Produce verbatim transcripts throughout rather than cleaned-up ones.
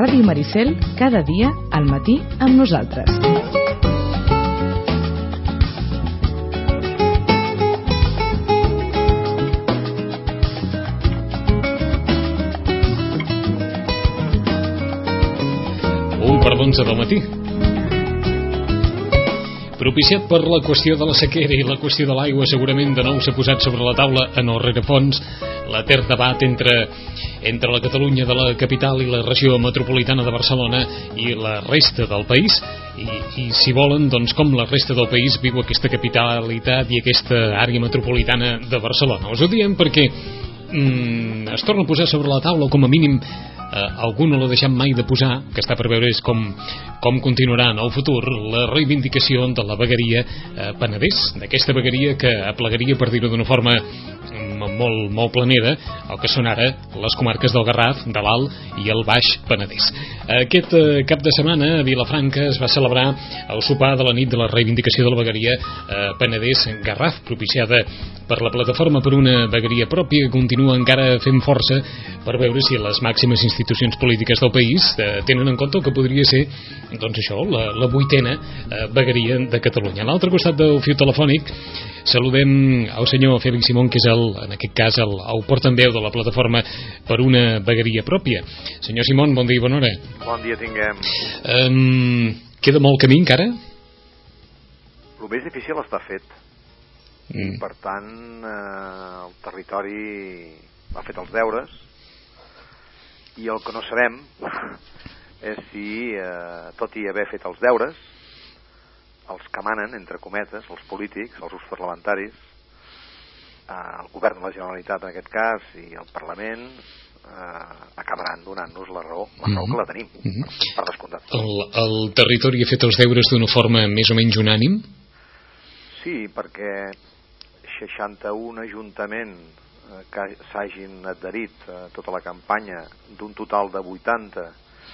Ràdio Maricel, cada dia al matí amb nosaltres. Un quart d'onze del matí. Propiciat per la qüestió de la sequera i la qüestió de l'aigua, segurament de nou s'ha posat sobre la taula en el rerefons l'etern debat entre, entre la Catalunya de la capital i la regió metropolitana de Barcelona i la resta del país. I, i si volen, doncs com la resta del país viu aquesta capitalitat i aquesta àrea metropolitana de Barcelona. Us ho diem perquè mm, es torna a posar sobre la taula, com a mínim eh, algú no l'ha deixat mai de posar, que està per veure és com, com continuarà en el futur la reivindicació de la vegueria eh, Penedès, d'aquesta vegueria que aplegaria, per dir-ho d'una forma molt, molt planera, el que són ara les comarques del Garraf, de l'Alt i el Baix Penedès. Aquest eh, cap de setmana a Vilafranca es va celebrar el sopar de la nit de la reivindicació de la vegueria eh, Penedès-Garraf, propiciada per la plataforma per una vegueria pròpia, que continua encara fent força per veure si les màximes institucions polítiques del país eh, tenen en compte el que podria ser, doncs això, la, la vuitena eh, vegueria de Catalunya. A l'altre costat del fiu telefònic saludem al senyor Fèlix Simón, que és el, en aquest cas el, el portaveu de la plataforma per una vegueria pròpia. Senyor Simón, bon dia i bona hora. Bon dia tinguem. Um, queda molt camí encara? El més difícil està fet. Mm. Per tant, eh, el territori ha fet els deures i el que no sabem és si, eh, tot i haver fet els deures, els que manen, entre cometes, els polítics, els grups parlamentaris, eh, el govern de la Generalitat en aquest cas i el Parlament eh, acabaran donant-nos la raó, la raó mm-hmm. que la tenim, mm-hmm. per, per descomptat. El, el territori ha fet els deures d'una forma més o menys unànim? Sí, perquè seixanta-un ajuntaments eh, que s'hagin adherit a tota la campanya d'un total de vuitanta,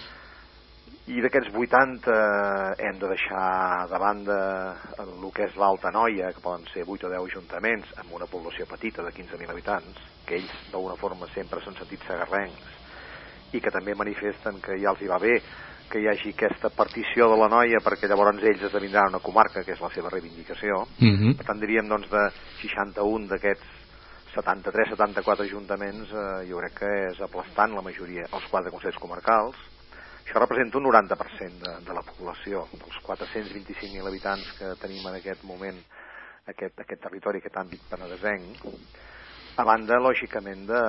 i d'aquests vuitanta hem de deixar de banda el que és l'Alta Noia, que poden ser vuit o deu ajuntaments amb una població petita de quinze mil habitants, que ells d'alguna forma sempre s'han sentit segarrencs i que també manifesten que ja els hi va bé que hi hagi aquesta partició de la Noia, perquè llavors ells esdevindran una comarca, que és la seva reivindicació. Mm-hmm. Per tant, diríem doncs, de seixanta-un d'aquests setanta-tres setanta-quatre ajuntaments, eh, jo crec que és aplastant la majoria, els quatre consells comarcals. Això representa un noranta per cent de, de la població, dels quatre-cents vint-i-cinc mil habitants que tenim en aquest moment, aquest, aquest territori, aquest àmbit penedesenc, a banda, lògicament, de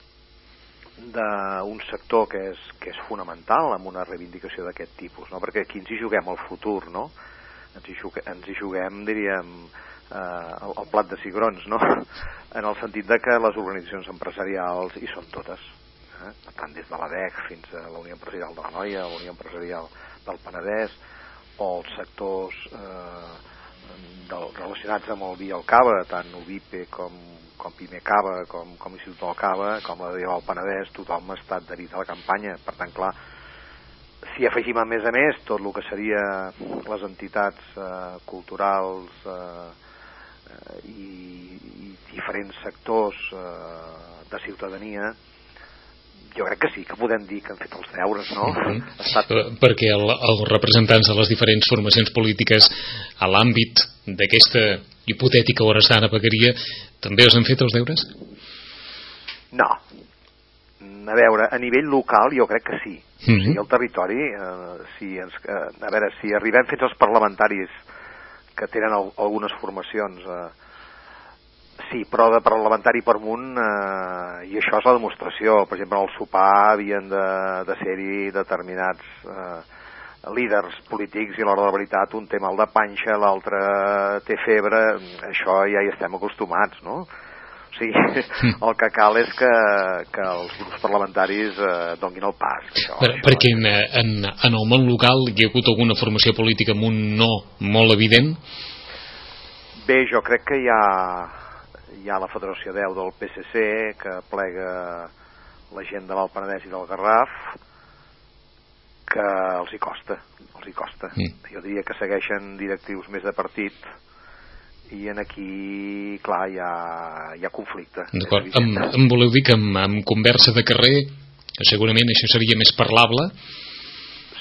d'un sector que és, que és fonamental amb una reivindicació d'aquest tipus, no? Perquè aquí ens hi juguem el futur, no? Ens hi juguem, ens hi juguem diríem, eh, el, el plat de cigrons, no? En el sentit de que les organitzacions empresarials hi són totes. Per tant, des de l'A D E C fins a la Unió Empresarial de la Noia, la Unió Empresarial del Penedès, o els sectors eh, del, relacionats amb el vi i el cava, tant Ubipe com, com Pimecava, com, com Institut del Cava, com la de del Penedès, tothom ha estat adherit a la campanya. Per tant, clar, si afegim a més a més tot el que seria les entitats eh, culturals eh, eh, i, i diferents sectors eh, de ciutadania, jo crec que sí, que podem dir que han fet els deures, no? Mm-hmm. Estat... Perquè el, els representants de les diferents formacions polítiques a l'àmbit d'aquesta hipotètica hores-d'ara vegueria també els han fet els deures? No. A veure, a nivell local jo crec que sí. Mm-hmm. O sigui, el territori, eh, si ens, eh, a veure, si arribem fins als parlamentaris que tenen el, algunes formacions... Eh, sí, però de parlamentari per amunt, eh, i això és la demostració. Per exemple, en el sopar havien de, de ser-hi determinats eh, líders polítics i a l'hora de la veritat un té mal de panxa, l'altre té febre, això ja hi estem acostumats, no? O sigui, el que cal és que, que els grups parlamentaris eh, donin el pas. Això, per, això, perquè en, en, en el món local hi ha hagut alguna formació política amb un no molt evident? Bé, jo crec que hi ha... Hi ha la Federació deu del P S C, que plega la gent de l'Alt Penedès i del Garraf, que els hi costa, els hi costa. Mm. Jo diria que segueixen directius més de partit, i en aquí, clar, hi ha, hi ha conflicte. D'acord. Em, em voleu dir que amb, amb conversa de carrer, segurament això seria més parlable,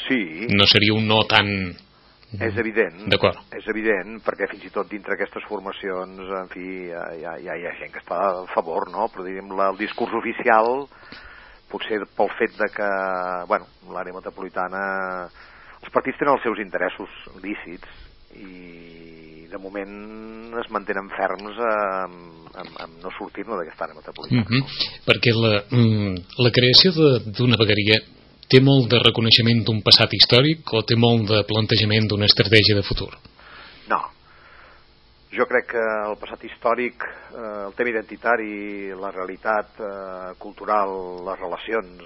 Sí. No seria un no tan... És evident, d'acord. És evident, perquè fins i tot dintre aquestes formacions, en fi, hi ha, hi ha, hi ha gent que està a favor, no? Però diguem, la, el discurs oficial, potser pel fet de que, bueno, l'àrea metropolitana, els partits tenen els seus interessos lícits i de moment es mantenen ferms amb, amb, amb no sortir-ne d'aquesta àrea metropolitana. Mm-hmm. No? Perquè la, la creació d'una vegueria té molt de reconeixement d'un passat històric o té molt de plantejament d'una estratègia de futur? No. Jo crec que el passat històric, eh, el tema identitari, la realitat eh, cultural, les relacions,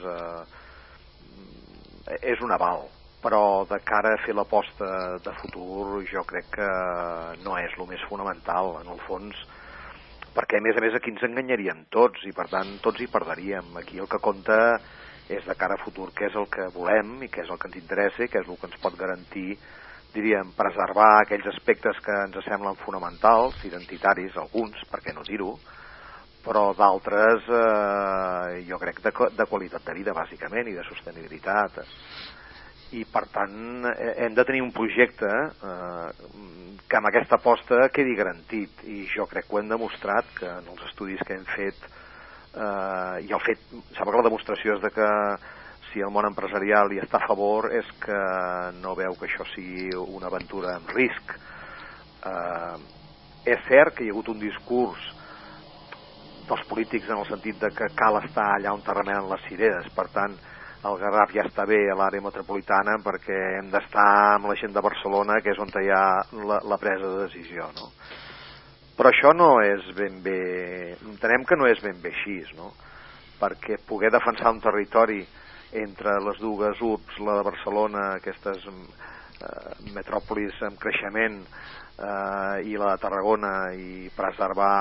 eh, és un aval. Però de cara a fer l'aposta de futur jo crec que no és el més fonamental, en el fons, perquè a més a més aquí ens enganyaríem tots i per tant tots hi perdríem. Aquí el que compta és de cara a futur què és el que volem i què és el que ens interessa i què és el que ens pot garantir, diríem, preservar aquells aspectes que ens semblen fonamentals, identitaris, alguns, per què no dir-ho, però d'altres eh, jo crec de, de qualitat de vida, bàsicament, i de sostenibilitat. I per tant hem de tenir un projecte eh, que amb aquesta aposta quedi garantit, i jo crec que ho hem demostrat, que en els estudis que hem fet Uh, i el fet, sembla que la demostració és de que si el món empresarial hi està a favor és que no veu que això sigui una aventura amb risc. Uh, és cert que hi ha hagut un discurs dels polítics en el sentit de que cal estar allà on remenen les cireres, per tant el Garraf ja està bé a l'àrea metropolitana perquè hem d'estar amb la gent de Barcelona, que és on hi ha la, la presa de decisió, no? Però això no és ben bé, entenem que no és ben bé així, no? Perquè poder defensar un territori entre les dues urbs, la de Barcelona, aquestes eh, metròpolis en creixement, eh, i la de Tarragona, i preservar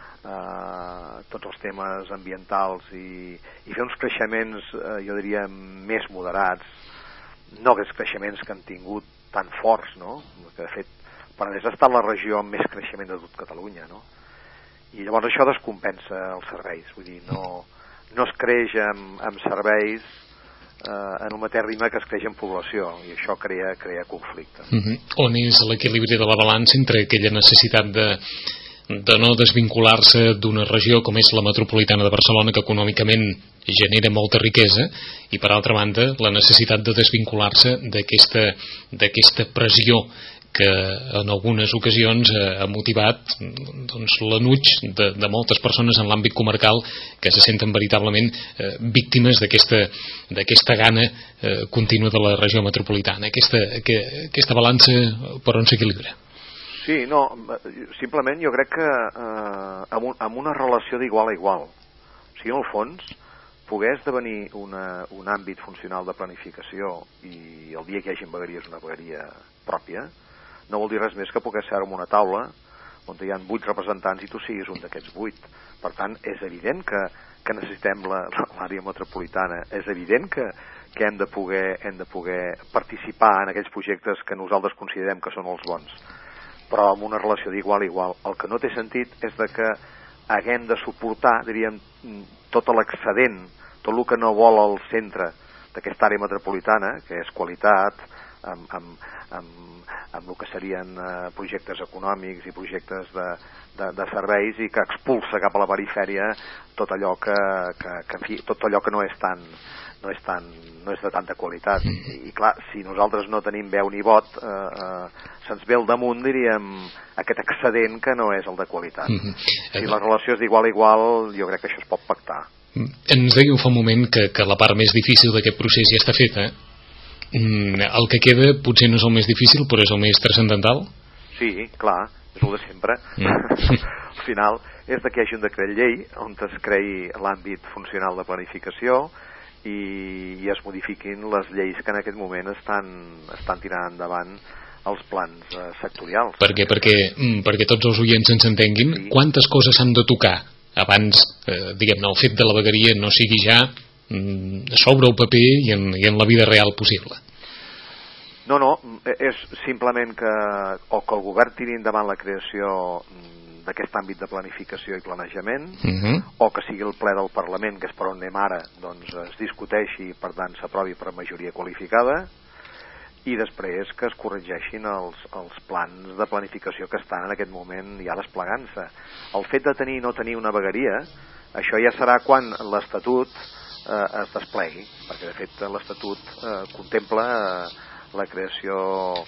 eh, tots els temes ambientals i, i fer uns creixements, eh, jo diria, més moderats, no aquests creixements que han tingut tan forts, no? Que de fet Penedès ha estat la regió amb més creixement de tot Catalunya, no? I llavors això descompensa els serveis, vull dir, no, no es creix amb, amb serveis eh, en el mateix ritme que es creix en població, i això crea, crea conflicte. Mm-hmm. On és l'equilibri de la balança entre aquella necessitat de, de no desvincular-se d'una regió com és la metropolitana de Barcelona, que econòmicament genera molta riquesa, i per altra banda la necessitat de desvincular-se d'aquesta, d'aquesta pressió que en algunes ocasions eh, ha motivat doncs, l'anuig de, de moltes persones en l'àmbit comarcal que se senten veritablement eh, víctimes d'aquesta, d'aquesta gana eh, contínua de la regió metropolitana. Aquesta, que, aquesta balança per on s'equilibra? Sí, no, simplement jo crec que eh, amb, un, amb una relació d'igual a igual. O sigui, en el fons, poder esdevenir una, un àmbit funcional de planificació i el dia que hi hagi vegueria és una vegueria pròpia, no vol dir res més que poder ser en una taula on hi ha vuit representants i tu siguis un d'aquests vuit. Per tant, és evident que, que necessitem l'àrea metropolitana, és evident que, que hem, de poder, hem de poder participar en aquells projectes que nosaltres considerem que són els bons, però amb una relació d'igual a igual. El que no té sentit és de que haguem de suportar, diríem, tot l'excedent, tot el que no vol el centre d'aquesta àrea metropolitana, que és qualitat, amb, amb, amb amb el que serien eh, projectes econòmics i projectes de, de, de serveis, i que expulsa cap a la perifèria tot allò que, que, que en fi, tot allò que no és tan no és, tan, no és de tanta qualitat. I, i clar, si nosaltres no tenim veu ni vot, eh, eh, se'ns ve al damunt, diríem, aquest excedent que no és el de qualitat. Si la relació és d'igual a igual, jo crec que això es pot pactar. Ens dèieu fa un moment que, que la part més difícil d'aquest procés ja està feta, eh? El que queda potser no és el més difícil, però és el més transcendental? Sí, clar, és el de sempre. Mm. Al final és de que hi hagi un decret llei on es creï l'àmbit funcional de planificació i, i es modifiquin les lleis que en aquest moment estan, estan tirant endavant els plans eh, sectorials. Per què? Perquè, perquè tots els oients ens entenguin, sí. Quantes coses s'han de tocar abans, eh, diguem-ne, el fet de la vegueria no sigui ja sobre el paper i en, i en la vida real possible? No, no, és simplement que o que el govern tiri endavant la creació d'aquest àmbit de planificació i planejament, uh-huh. o que sigui el ple del Parlament, que és per on anem ara, doncs es discuteixi i per tant s'aprovi per majoria qualificada, i després que es corregeixin els, els plans de planificació que estan en aquest moment ja desplegant-se. El fet de tenir i no tenir una vegueria, això ja serà quan l'Estatut eh, es desplegui, perquè de fet l'Estatut eh, contempla eh, la creació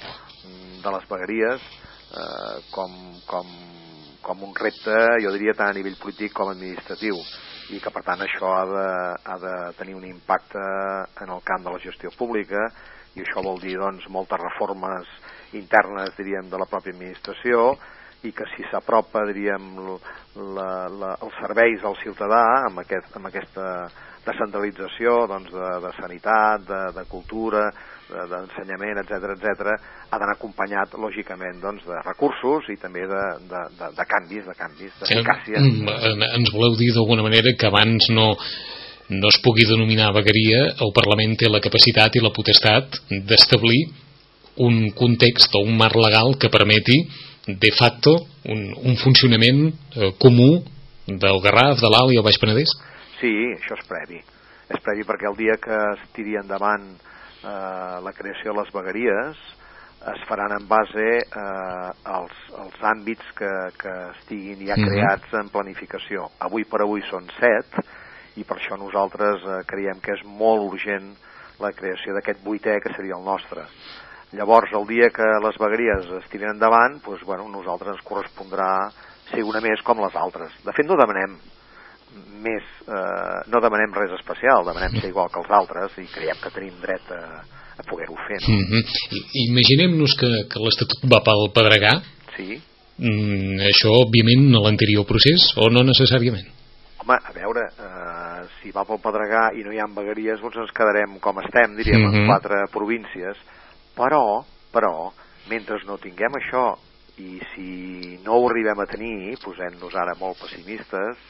de les vegueries eh, com, com, com un repte, jo diria, tant a nivell polític com administratiu, i que per tant això ha de, ha de tenir un impacte en el camp de la gestió pública, i això vol dir doncs moltes reformes internes, diríem, de la pròpia administració, i que si s'apropa, diríem, la, la, els serveis al ciutadà amb, aquest, amb aquesta descentralització doncs, de, de sanitat, de, de cultura, d'ensenyament, etcètera, etcètera, ha d'anar acompanyat, lògicament, doncs, de recursos i també de, de, de, de canvis, de canvis, d'eficàcia. Ens voleu dir d'alguna manera que abans no, no es pugui denominar vegueria, el Parlament té la capacitat i la potestat d'establir un context o un marc legal que permeti, de facto, un, un funcionament eh, comú del Garraf, de l'Alt i el Baix Penedès? Sí, això és previ. És previ perquè el dia que es tiri endavant Uh, la creació de les vegueries es faran en base uh, als, als àmbits que, que estiguin ja creats mm-hmm. en planificació. Avui per avui són set i per això nosaltres uh, creiem que és molt urgent la creació d'aquest vuitè que seria el nostre. Llavors, el dia que les vegueries es tirin endavant, doncs, bueno, nosaltres ens correspondrà ser una més com les altres. De fet, no demanem més, eh, no demanem res especial, demanem ser igual que els altres i creiem que tenim dret a, a poder-ho fer, no? Mm-hmm. Imaginem-nos que, que l'Estatut va pel pedregar. Sí. Mm, això, òbviament, en l'anterior procés o no necessàriament? Home, a veure, eh, si va pel pedregar i no hi ha vegueries, doncs ens quedarem com estem, diríem, mm-hmm. en quatre províncies, però, però, mentre no tinguem això i si no ho arribem a tenir, posem-nos ara molt pessimistes,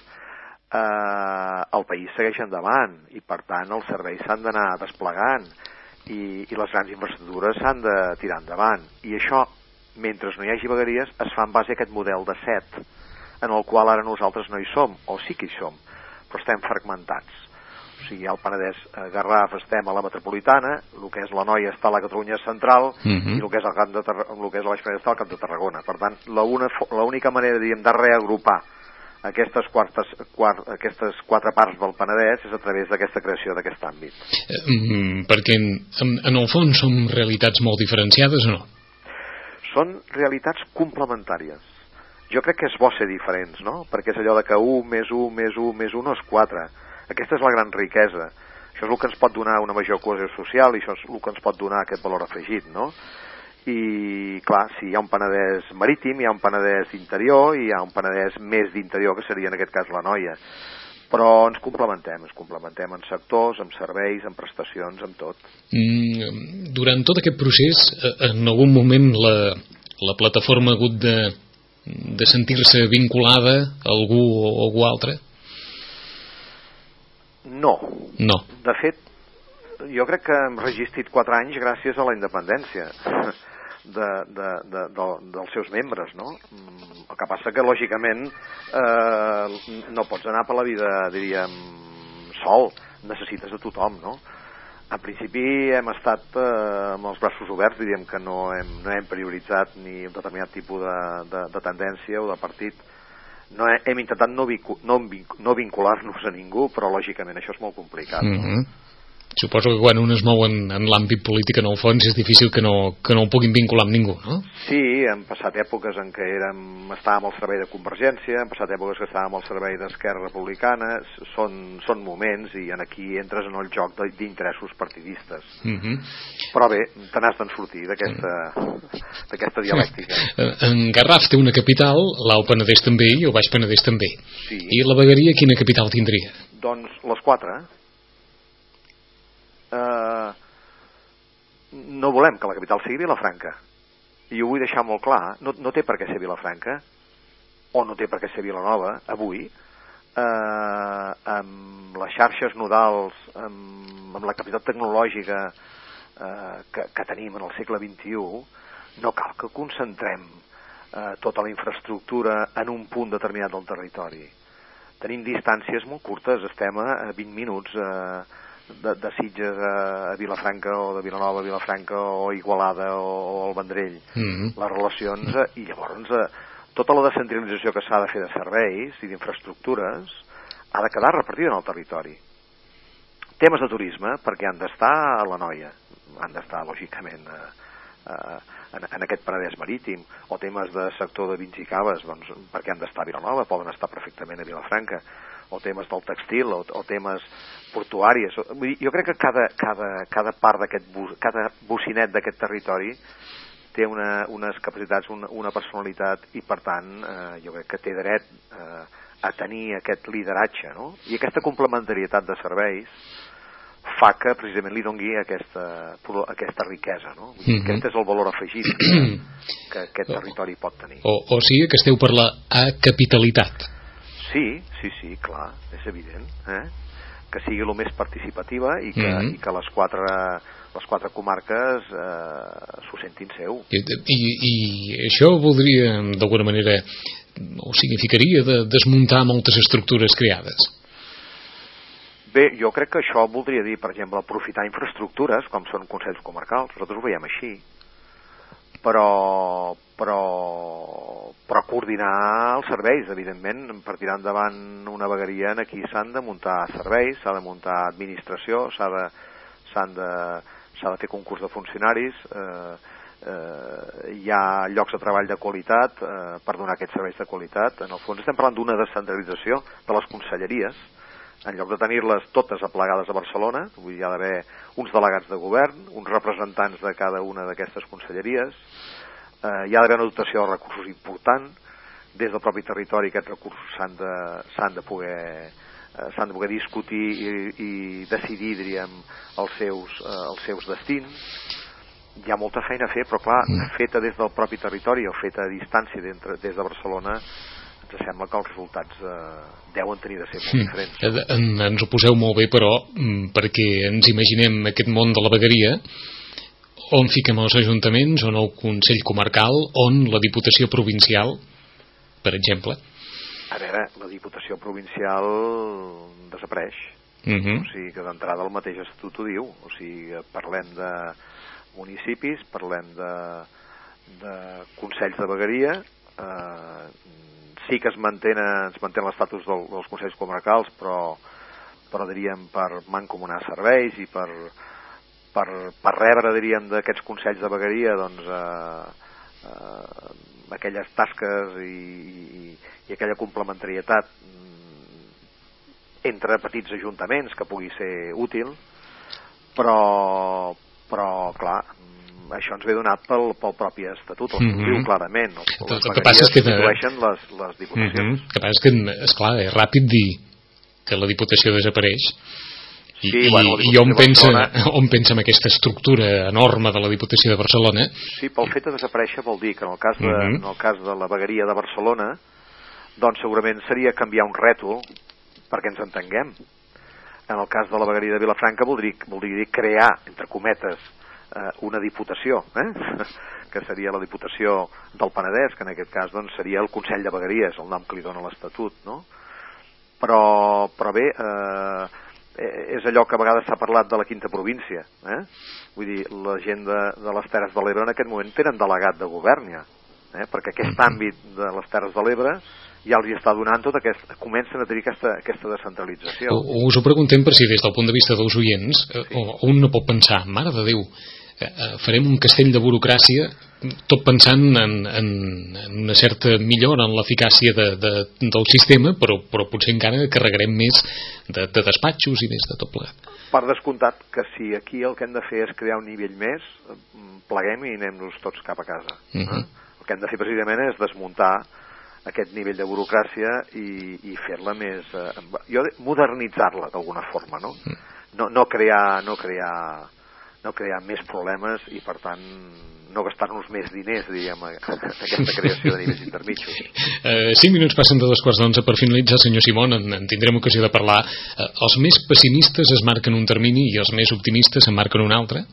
Uh, el país segueix endavant i per tant els serveis s'han d'anar desplegant i, i les grans infraestructures s'han de tirar endavant, i això mentre no hi hagi vegueries es fa en base a aquest model de set en el qual ara nosaltres no hi som, o sí que hi som però estem fragmentats. O sigui, al Penedès eh, Garraf estem a la metropolitana, el que és la Noia està a la Catalunya central, mm-hmm. i el que és el camp de Tarragona, el que és el Baix Penedès està al Camp de Tarragona. Per tant, l'única manera, diríem, de reagrupar Aquestes, quartes, quart, aquestes quatre parts del Penedès és a través d'aquesta creació d'aquest àmbit. Mm, perquè en, en el fons són realitats molt diferenciades o no? Són realitats complementàries. Jo crec que és bo ser diferents, no? Perquè és allò de que u més u més u més u no és quatre. Aquesta és la gran riquesa. Això és el que ens pot donar una major cohesió social i això és el que ens pot donar aquest valor afegit, no? I clar, si hi ha un Penedès marítim, hi ha un Penedès interior i hi ha un Penedès més d'interior, que seria en aquest cas la Noia, però ens complementem ens complementem en sectors, en serveis, en prestacions, en tot. mm, Durant tot aquest procés, en algun moment la, la plataforma ha hagut de, de sentir-se vinculada a algú o algú altre? No. No. De fet, jo crec que hem resistit quatre anys gràcies a la independència de, de, de, de, dels seus membres, no? El que passa que, lògicament, eh, no pots anar per la vida, diríem, sol, necessites de tothom, no? En principi hem estat eh, amb els braços oberts, diríem que no hem, no hem prioritzat ni un determinat tipus de, de, de tendència o de partit. No he, hem intentat no, vincu, no, no vincular-nos a ningú, però lògicament això és molt complicat, no? Mm-hmm. Suposo que quan un es mou en, en l'àmbit polític, en el fons, és difícil que no, que no ho puguin vincular amb ningú, no? Sí, hem passat èpoques en què érem, estàvem al servei de Convergència, hem passat èpoques que estàvem al servei d'Esquerra Republicana, són, són moments i en aquí entres en el joc d'interessos partidistes. Mm-hmm. Però bé, te n'has d'en sortir d'aquesta d'aquesta dialèctica. En Garraf té una capital, l'Alt Penedès també i el Baix Penedès també. Sí. I la vegueria quina capital tindria? Doncs les quatre. Uh, no volem que la capital sigui Vilafranca i ho vull deixar molt clar, no, no té per què ser Vilafranca o no té per què ser Vilanova avui, uh, amb les xarxes nodals, amb, amb la capacitat tecnològica uh, que, que tenim en el segle vint-i-u, no cal que concentrem uh, tota la infraestructura en un punt determinat del territori. Tenim distàncies molt curtes, estem a vint minuts uh, de, de Sitges a, a Vilafranca, o de Vilanova a Vilafranca, o Igualada, o, o el Vendrell, mm-hmm. les relacions, eh, i llavors eh, tota la descentralització que s'ha de fer de serveis i d'infraestructures ha de quedar repartida en el territori. Temes de turisme, perquè han d'estar a la Noia, han d'estar, lògicament, eh, eh, en, en aquest Penedès marítim, o temes de sector de vins i caves, doncs, perquè han d'estar a Vilanova, poden estar perfectament a Vilafranca, o temes del textil, o, o temes portuàries. Jo crec que cada, cada, cada part d'aquest bus, cada bocinet d'aquest territori té una, unes capacitats, una, una personalitat, i per tant eh, jo crec que té dret eh, a tenir aquest lideratge, no? I aquesta complementarietat de serveis fa que precisament li dongui aquesta, aquesta riquesa, no? Mm-hmm. Aquest és el valor afegit que, que aquest territori pot tenir. O, o sigui que esteu per la capitalitat. Sí, sí, sí, clar, és evident, eh? Que sigui el més participativa i que, mm-hmm. i que les quatre, les quatre comarques eh, s'ho sentin seu. I, i, i això voldria, d'alguna manera, o significaria de desmuntar moltes estructures creades? Bé, jo crec que això voldria dir, per exemple, aprofitar infraestructures, com són consells comarcals, nosaltres ho veiem així, però, però, però coordinar els serveis, evidentment, per tirar endavant una vegueria, aquí s'han de muntar serveis, s'ha de muntar administració, s'ha de, s'han de, s'ha de fer concurs de funcionaris, eh, eh, hi ha llocs de treball de qualitat eh, per donar aquests serveis de qualitat. En el fons estem parlant d'una descentralització de les conselleries, en lloc de tenir-les totes aplegades a Barcelona. Vull dir, hi ha d'haver uns delegats de govern, uns representants de cada una d'aquestes conselleries, eh, hi ha d'haver una dotació de recursos important, des del propi territori aquests recursos s'han de, s'han de poder eh, s'han de poder discutir i, i decidir, diríem, els seus, eh, els seus destins. Hi ha molta feina a fer, però clar, feta des del propi territori o feta a distància des de Barcelona, ens sembla que els resultats eh, deuen tenir de ser molt diferents. En, ens ho poseu molt bé, però, perquè ens imaginem aquest món de la vegueria, on fiquem els ajuntaments, on el Consell Comarcal, on la Diputació Provincial, per exemple. A veure, la Diputació Provincial desapareix. Uh-huh. O sigui que d'entrada el mateix estatut ho diu. O sigui, parlem de municipis, parlem de, de consells de vegueria, eh, sí que es mantenen, es mantén l'estatus del, dels consells comarcals, però, però diríem per mancomunar serveis i per, per, per rebre, diríem, d'aquests consells de vegueria, doncs, eh, eh, aquelles tasques i, i, i aquella complementarietat entre petits ajuntaments que pugui ser útil, però, però clar, això ens ve donat pel, pel propi estatut, el mm-hmm. diu clarament. Les vegueries constitueixen les, les diputacions. Mm-hmm. El que passa és que, esclar, és ràpid dir que la diputació desapareix i, sí, i, bueno, i on, pensa, Barcelona... on pensa en aquesta estructura enorme de la Diputació de Barcelona. Sí, pel fet de desaparèixer vol dir que en el cas de, mm-hmm. en el cas de la vegueria de Barcelona, doncs segurament seria canviar un rètol perquè ens entenguem. En el cas de la vegueria de Vilafranca voldria, voldria dir crear, entre cometes, una diputació, eh? que seria la Diputació del Penedès, que en aquest cas doncs, seria el Consell de Vegueries, el nom que li dona l'Estatut, no? Però, però bé, eh, és allò que a vegades s'ha parlat de la quinta província, eh? Vull dir, la gent de, de les Terres de l'Ebre en aquest moment tenen delegat de govern ja, eh? Perquè aquest àmbit de les Terres de l'Ebre ja els hi està donant tot aquest... comencen a tenir aquesta, aquesta descentralització. Us ho preguntem per si des del punt de vista dels oients, sí. Un no pot pensar, mare de Déu, farem un castell de burocràcia, tot pensant en, en, en una certa millora en l'eficàcia de, de, del sistema, però, però potser encara carregarem més de, de despatxos i més de tot plegat. Per descomptat que si aquí el que hem de fer és crear un nivell més, pleguem i anem-nos tots cap a casa. Uh-huh. eh? El que hem de fer precisament és desmuntar aquest nivell de burocràcia i, i fer-la més... Eh, jo, modernitzar-la d'alguna forma, no? No, no crear... No crear no crear més problemes i, per tant, no gastar-nos més diners, diríem, a aquesta creació de nivells intermitjos. Uh, cinc minuts passen de dos quarts d'onze. Per finalitzar, senyor Simón, en, en tindrem ocasió de parlar. Uh, els més pessimistes es marquen un termini i els més optimistes en marquen un altre?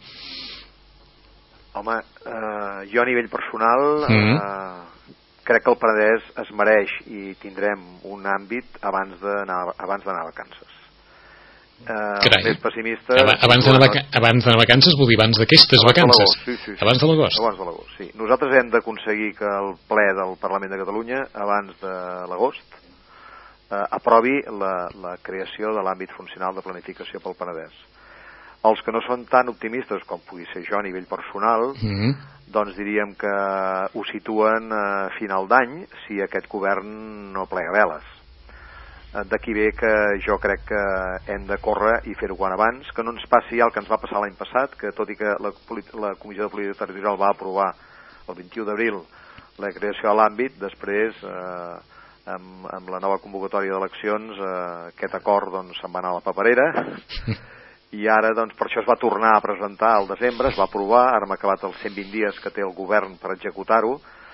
Home, uh, jo a nivell personal mm-hmm. uh, crec que el Penedès es mereix i tindrem un àmbit abans d'anar abans d'anar a vacances. eh, més pessimistes... Abans, abans, d'anar vaca... abans d'anar vacances, vull dir, abans d'aquestes vacances. Sí, sí, sí. Abans de l'agost. Abans de l'agost, sí. Nosaltres hem d'aconseguir que el ple del Parlament de Catalunya, abans de l'agost, eh, aprovi la, la creació de l'àmbit funcional de planificació pel Penedès. Els que no són tan optimistes com pugui ser jo a nivell personal, mm-hmm. doncs diríem que ho situen a final d'any si aquest govern no plega veles. D'aquí ve que jo crec que hem de córrer i fer-ho quan abans, que no ens passi el que ens va passar l'any passat, que tot i que la, la Comissió de Política Territorial va aprovar el vint-i-u d'abril la creació de l'àmbit, després, eh, amb, amb la nova convocatòria d'eleccions, eh, aquest acord doncs, se'n va anar a la paperera, i ara doncs, per això es va tornar a presentar al desembre, es va aprovar, ara hem acabat els cent vint dies que té el govern per executar-ho,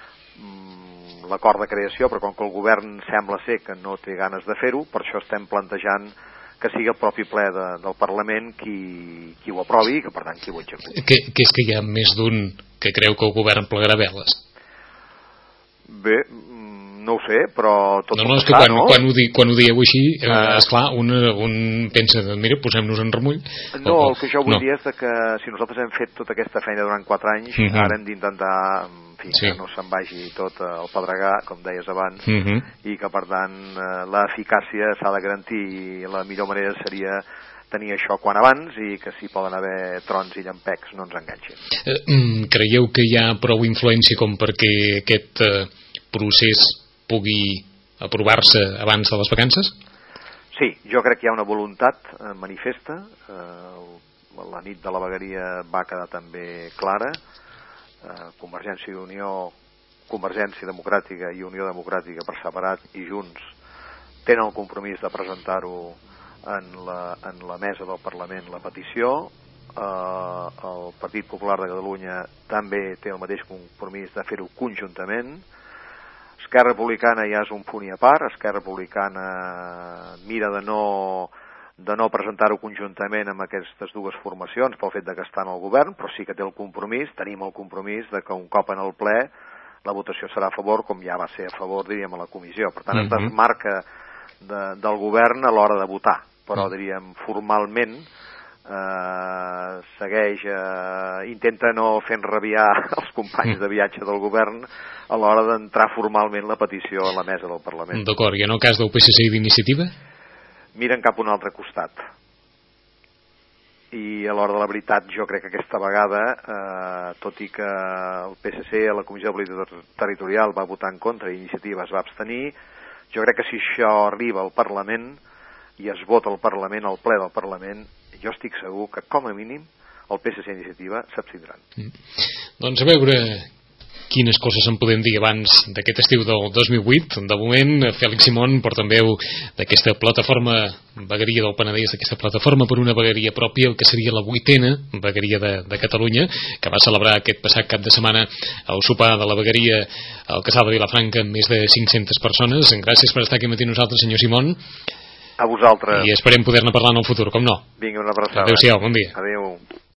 l'acord de creació, però com que el govern sembla ser que no té ganes de fer-ho, per això estem plantejant que sigui el propi ple de, del Parlament qui, qui ho aprovi i que, per tant, qui ho executi. Que, que és que hi ha més d'un que creu que el govern plegarà veles? Bé, no ho sé, però tot no, no, és que quan, no? quan, ho di, quan ho dieu així, eh, uh, esclar, un, un pensa, mira, posem-nos en remull. No, o, el que jo vull no. dir és que si nosaltres hem fet tota aquesta feina durant quatre anys, uh-huh. ara hem d'intentar fins sí. que no se'n vagi tot al pedregar, com deies abans, uh-huh. i que, per tant, l'eficàcia s'ha de garantir i la millor manera seria tenir això quan abans i que si poden haver trons i llampecs no ens enganxin. Eh, creieu que hi ha prou influència com perquè aquest eh, procés pugui aprovar-se abans de les vacances? Sí, jo crec que hi ha una voluntat eh, manifesta, eh, la nit de la vegueria va quedar també clara, eh, Convergència i Unió, Convergència Democràtica i Unió Democràtica per separat i Junts tenen el compromís de presentar-ho en la, en la mesa del Parlament la petició, eh, el Partit Popular de Catalunya també té el mateix compromís de fer-ho conjuntament. Esquerra Republicana ja és un punt i a part, Esquerra Republicana mira de no, de no presentar-ho conjuntament amb aquestes dues formacions pel fet de que estan al govern, però sí que té el compromís, tenim el compromís de que un cop en el ple la votació serà a favor, com ja va ser a favor, diríem, a la comissió. Per tant, mm-hmm. es desmarca de, del govern a l'hora de votar, però, diríem, formalment eh, segueix, eh, intenta no fer enrabiar els companys de viatge del govern a l'hora d'entrar formalment la petició a la mesa del Parlament. D'acord, i en el cas del P S C i d'Iniciativa? Miren cap a un altre costat. I a l'hora de la veritat jo crec que aquesta vegada, eh, tot i que el P S C a la Comissió de Política Territorial va votar en contra i Iniciativa es va abstenir, jo crec que si això arriba al Parlament i es vota al Parlament, al ple del Parlament, jo estic segur que com a mínim el P S C i Iniciativa s'abstindran. Mm. Doncs a veure quines coses en podem dir abans d'aquest estiu del dos mil vuit. De moment, Fèlix Simón porta en veu d'aquesta plataforma vegueria del Penedès, d'aquesta plataforma per una vegueria pròpia, el que seria la vuitena vegueria de, de Catalunya, que va celebrar aquest passat cap de setmana el sopar de la vegueria al Casal de Vilafranca amb més de cinc-centes persones. Gràcies per estar aquí matí nosaltres, senyor Simón. A vosaltres. I esperem poder-ne parlar en el futur, com no. Vinga, una abraçada. Adéu-siau, bon dia. Adéu.